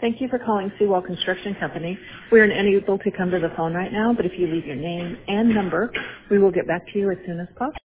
Thank you for calling Seawall Construction Company. We are unable to come to the phone right now, but if you leave your name and number, we will get back to you as soon as possible.